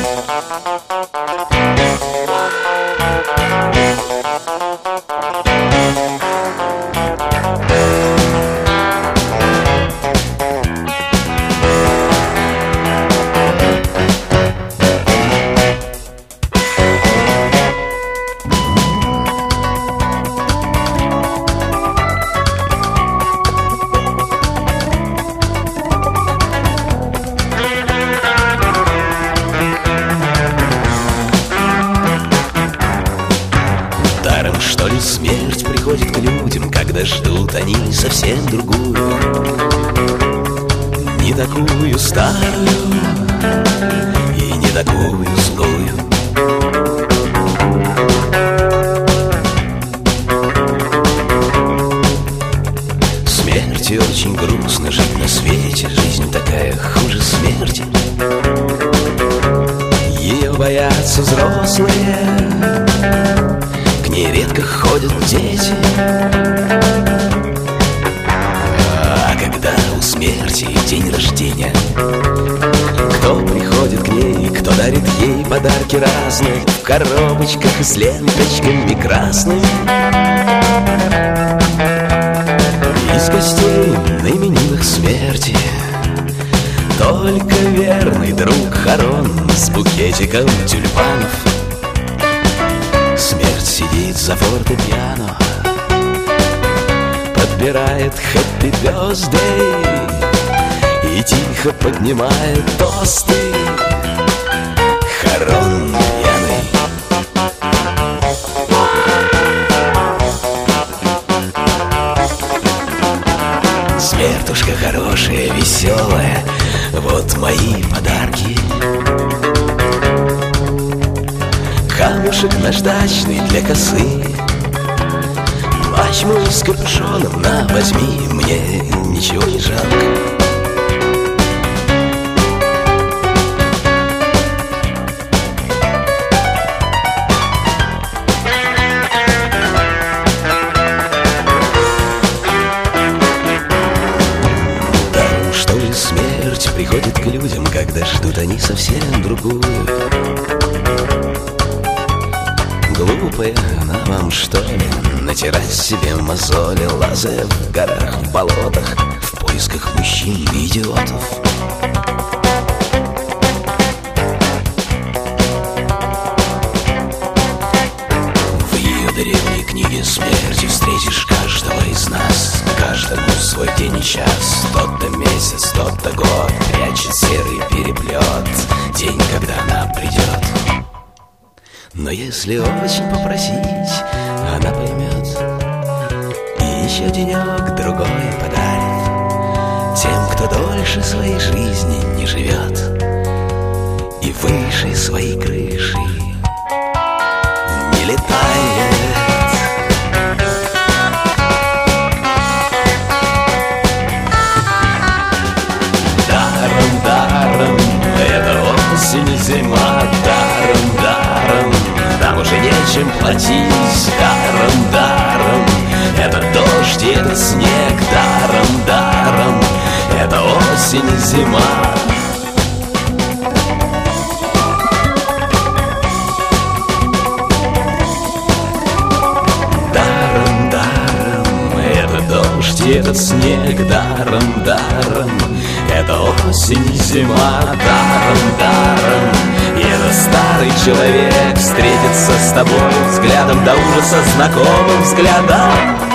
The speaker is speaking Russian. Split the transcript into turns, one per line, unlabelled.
Смерть приходит к людям, когда ждут они совсем другую, не такую старую и не такую злую. Смерти очень грустно жить на свете, жизнь такая хуже смерти. Ее боятся взрослые, к ней редко ходят дети. А когда у смерти день рождения, кто приходит к ней, кто дарит ей подарки разные, в коробочках с ленточками красными. Из гостей на именинах смерти только верный друг Харон с букетиком тюльпанов. Смерть сидит за фортепиано, подбирает хэппи бёздэй и тихо поднимает тосты. Харон пьяный. Смертушка хорошая, веселая, вот мои подарки. Камушек наждачный для косы, плащ мой с капюшоном, на, возьми, мне ничего не жалко. Даром, что ли, смерть приходит к людям, когда ждут они совсем другую. Глупая она вам, что ли, натирать себе мозоли, лазая в горах, в болотах, в поисках мужчин и идиотов. В ее древней книге смерти встретишь каждого из нас, каждому свой день и час, тот-то месяц, тот-то год прячет серый переплет, день, когда она придет. Но если очень попросить, она поймет и еще денек-другой подарит тем, кто дольше своей жизни не живет и выше своей крыши не летает. Даром, даром, это осень и зима, даром, даром, нам уже нечем платить, даром, даром, это дождь и это снег, даром, даром, это осень и зима. Даром, даром, это дождь и этот снег, даром, даром, это осень и зима, даром, даром. И этот старый человек встретится с тобой взглядом до ужаса знакомым взглядом.